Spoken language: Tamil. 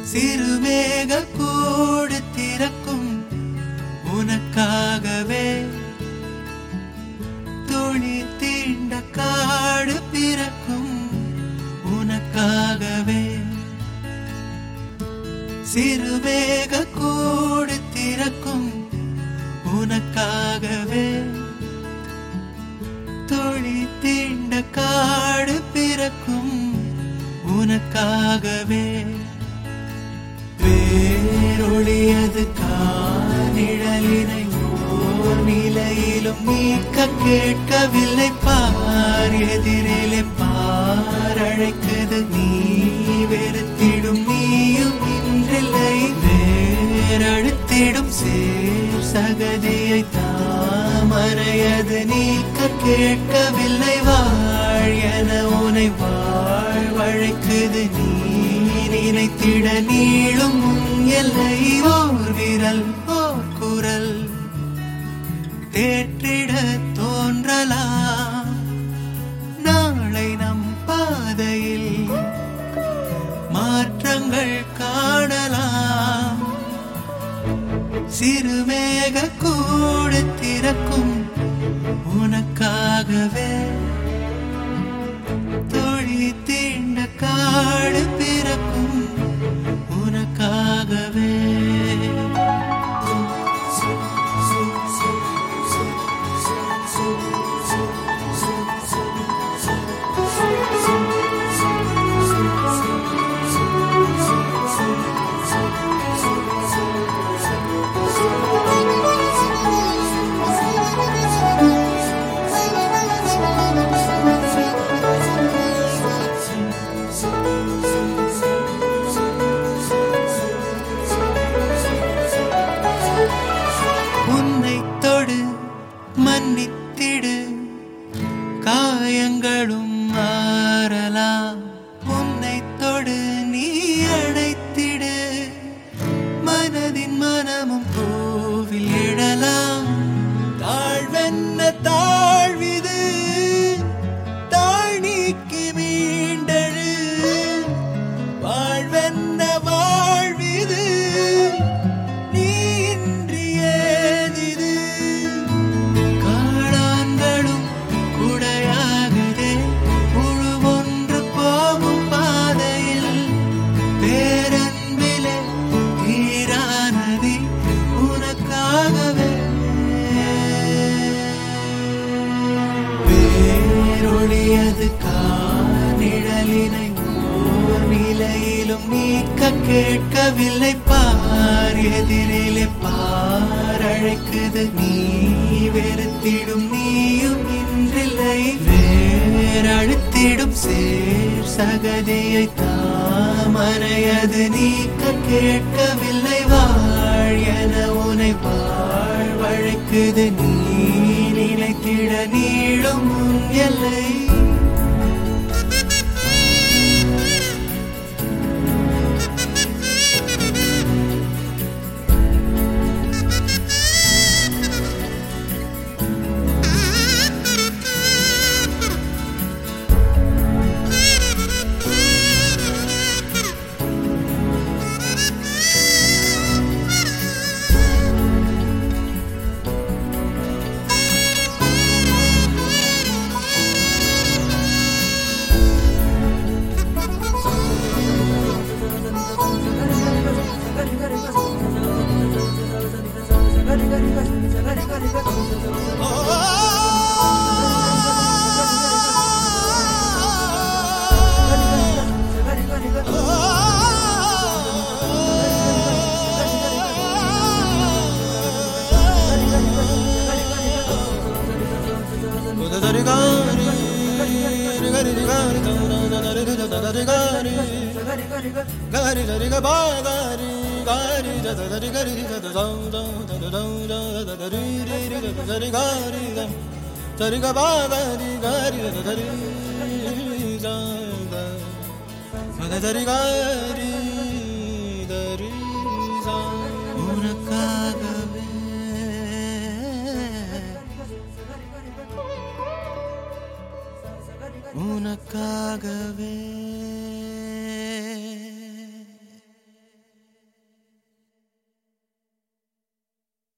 சிறுமேக கூடு திறக்கும் உனக்காகவே, துளி தீண்ட காடு பிறக்கும் உனக்காகவே. சிறுமேக கூடு திறக்கும் உனக்காகவே, துளி தீண்ட காடு பிறக்கும் உனக்காகவே. வேரொழியது காணிழலினை ஓர் நிலையிலும் நீக்க கேட்கவில்லை. பார் எதிரிலே பார் அழைக்குது, நீ வெறுத்திடும் நீயும் இன்றில்லை. வேரழுத்திடும் சேர் சகதியை தாமரையது நீக்க கேட்கவில்லை. வாழ் என உனை வாழ்வழைக்குது, நீ நினைத்திட நீளும் எல்லை. ஓர் விரல் ஓர் குரல் தேற்றிட தோன்றலாம். நாளை நம் பாதையில் மாற்றங்கள் காணலாம். சிறுமேக கூடு திறக்கும் உனக்காகவே, தொழி தீண்ட காடு பிறக்கும் உனக்காகவே. உன்னை தொடு மன்னித்திடு, காயங்களும் மாறலாம். உன்னை தொடு நீ அணைத்திடு, மனதின் மனமும் பூவில் இடலாம். தாழ்வென்ன தாழ்விது, தாழ் நீக்கி மீண்டழு. வாழ்வென்ன வாழ்விது, நீ இன்றி ஏதிது. காளான்களும் குடையாகுதே முழுவொன்று போகும் பாதையில். பேரன்பிலே நீரானதி உனக்காகவே. வேரொழியது காணிழலினை ஓர் நிலையிலும் நீக்க கேட்கவில்லை. பார் எதிரிலே பார் அழைக்குது, நீ வெறுத்திடும் நீயும் இன்றில்லை. வேரழுத்திடும் சேர் சகதியை தாமரையது நீக்க கேட்கவில்லை. வாழ் என உனை வாழ்வழைக்குது, நீ நினைத்திட நீளும் எல்லை. உனக்காகவே, உனக்காகவே.